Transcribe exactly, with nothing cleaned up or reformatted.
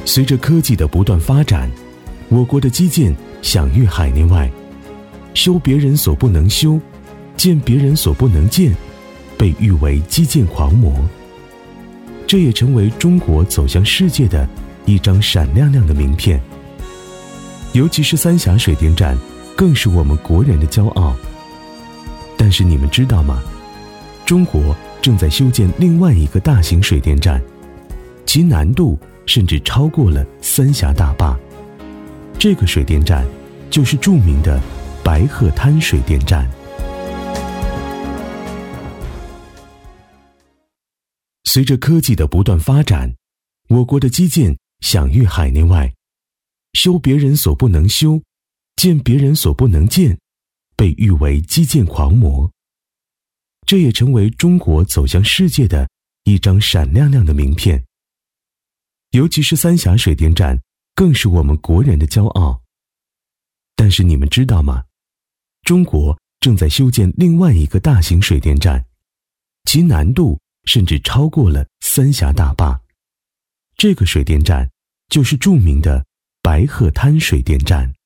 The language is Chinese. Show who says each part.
Speaker 1: 随着科技的不断发展，我国的基建享誉海内外，修别人所不能修，建别人所不能建，被誉为基建狂魔。这也成为中国走向世界的一张闪亮亮的名片。尤其是三峡水电站，更是我们国人的骄傲。但是你们知道吗？中国正在修建另外一个大型水电站，其难度甚至超过了三峡大坝。这个水电站就是著名的白鹤滩水电站。随着科技的不断发展，我国的基建享誉海内外，修别人所不能修，建别人所不能建，被誉为基建狂魔。这也成为中国走向世界的一张闪亮亮的名片。尤其是三峡水电站，更是我们国人的骄傲。但是你们知道吗？中国正在修建另外一个大型水电站，其难度甚至超过了三峡大坝。这个水电站就是著名的白鹤滩水电站。